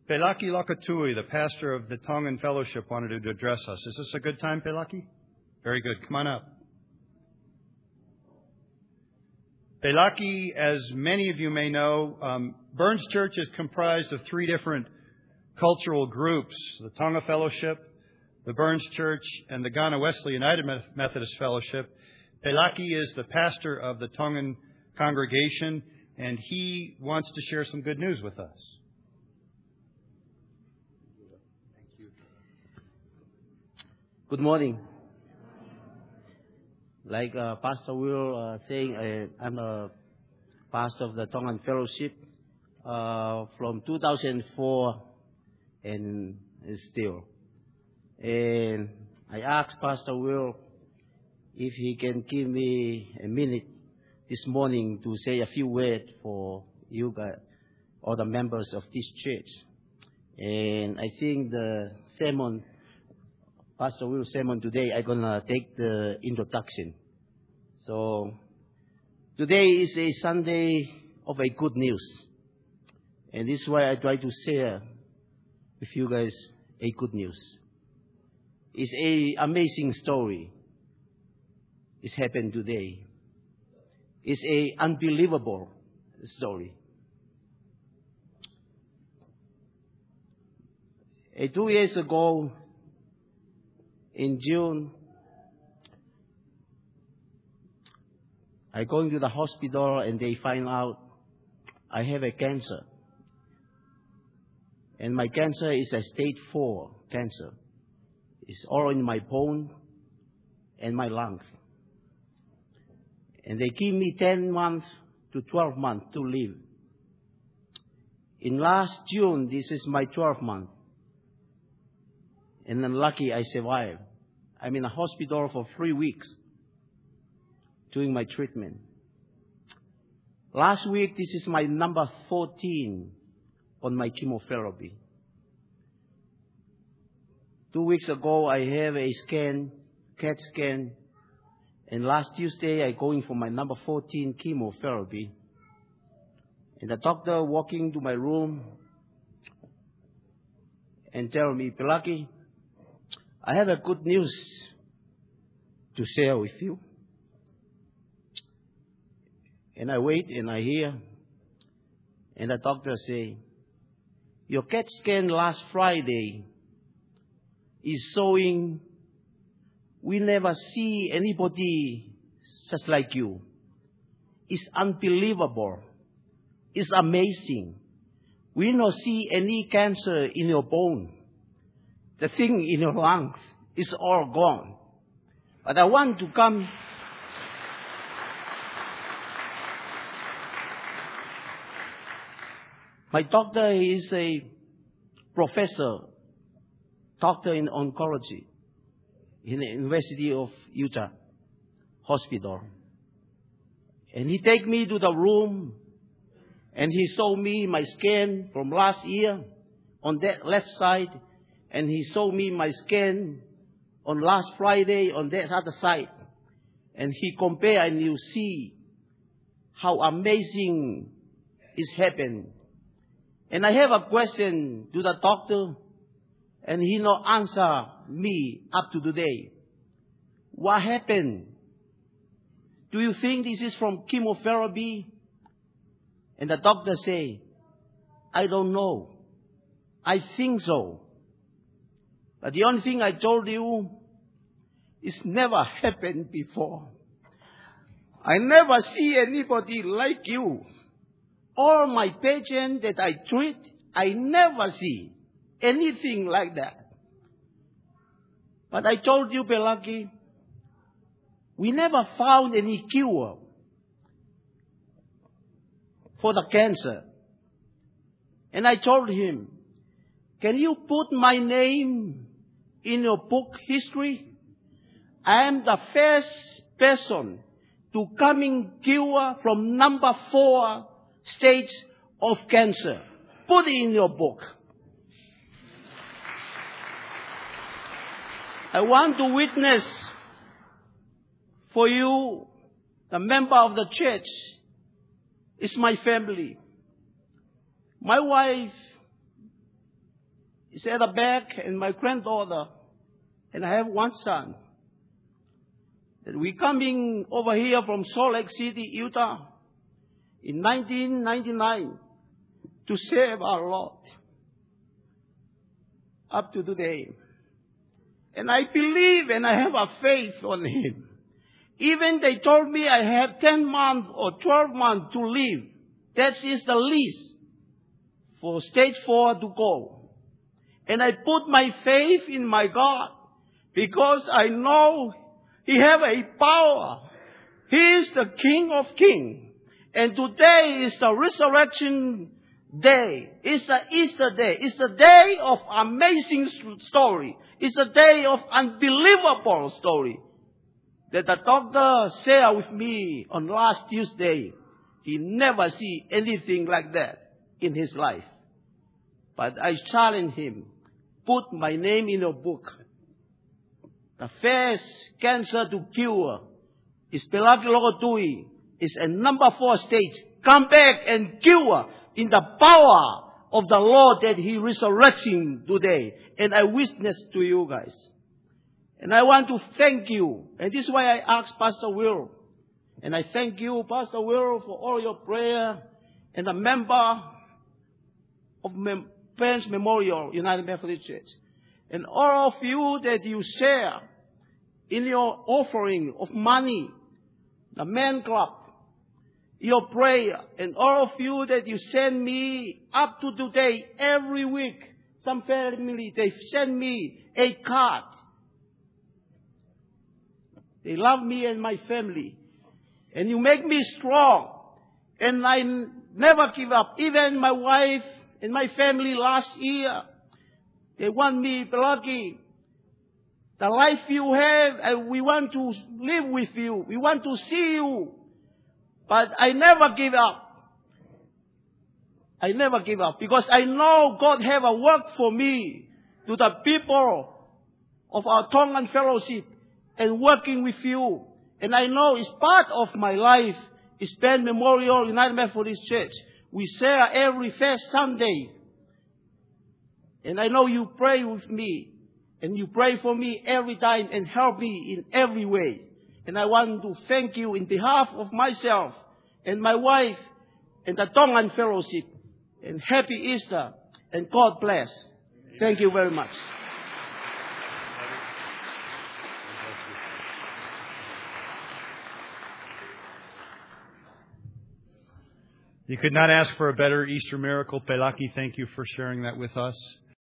Pelaki Lakatui, the pastor of the Tongan Fellowship, wanted to address us. Is this a good time, Pelaki? Very good. Come on up. Pelaki, as many of you may know, Burns Church is comprised of three different cultural groups: the Tonga Fellowship, the Burns Church, and the Ghana Wesley United Methodist Fellowship. Pelaki is the pastor of the Tongan congregation, and he wants to share some good news with us. Good morning. Like Pastor Will saying, I'm a pastor of the Tongan Fellowship from 2004 and still. And I asked Pastor Will if he can give me a minute this morning to say a few words for you guys, all the members of this church. And I think the sermon, Pastor Will's sermon today, I'm going to take the introduction. So, today is a Sunday of a good news. And this is why I try to share with you guys a good news. It's an amazing story. It's happened today. It's an unbelievable story. 2 years ago, in June, I go into the hospital and they find out I have a cancer. And my cancer is a stage 4 cancer. It's all in my bone and my lungs. And they give me 10 months to 12 months to live. In last June, this is my 12th month. And I'm lucky I survived. I'm in a hospital for 3 weeks doing my treatment. Last week, this is my number 14 on my chemotherapy. 2 weeks ago, I have a scan, CAT scan, and last Tuesday, I going for my number 14 chemotherapy. And the doctor walking to my room and tell me, Pelaki, I have a good news to share with you. And I wait and I hear, and the doctor say, your CAT scan last Friday is showing we never see anybody just like you. It's unbelievable. It's amazing. We don't see any cancer in your bone. The thing in your lungs is all gone. But I want to come. My doctor is a professor, doctor in oncology in the University of Utah Hospital. And he take me to the room and he showed me my scan from last year on that left side, and he showed me my scan on last Friday on that other side. And he compare and you see how amazing is happened. And I have a question to the doctor, and he no answer me up to today. What happened? Do you think this is from chemotherapy? And the doctor say, I don't know. I think so. But the only thing I told you is never happened before. I never see anybody like you. All my patients that I treat, I never see anything like that. But I told you, Pelaki, we never found any cure for the cancer. And I told him, can you put my name in your book history? I am the first person to coming cure from number 4 stage of cancer. Put it in your book. I want to witness for you, the member of the church is my family. My wife is at the back, and my granddaughter, and I have one son. That we coming over here from Salt Lake City, Utah, in 1999 to serve our Lord up to today. And I believe and I have a faith on Him. Even they told me I have 10 months or 12 months to live. That is the least for stage 4 to go. And I put my faith in my God because I know He have a power. He is the King of Kings. And today is the resurrection day. It's the Easter day. It's the day of amazing story. It's a day of unbelievable story. That the doctor shared with me on last Tuesday. He never see anything like that in his life. But I challenge him. Put my name in your book. The first cancer to cure is Pelagi Lokotui. It's a number 4 stage. Come back and cure in the power of the Lord that He resurrecting today. And I witness to you guys. And I want to thank you. And this is why I asked Pastor Will. And I thank you, Pastor Will, for all your prayer. And a member of Parents Memorial United Methodist Church. And all of you that you share in your offering of money, the Men Club, your prayer, and all of you that you send me up to today, every week, some family, they send me a card. They love me and my family. And you make me strong. And I never give up. Even my wife and my family last year, they want me, Pelagi, the life you have, and we want to live with you. We want to see you. But I never give up. I never give up. Because I know God have a work for me to the people of our Tongan Fellowship and working with you. And I know it's part of my life. It's Ben Memorial United Methodist Church. We share every first Sunday. And I know you pray with me. And you pray for me every time and help me in every way. And I want to thank you in behalf of myself and my wife and the Tongan Fellowship. And happy Easter. And God bless. Thank you very much. You could not ask for a better Easter miracle. Pelaki, thank you for sharing that with us.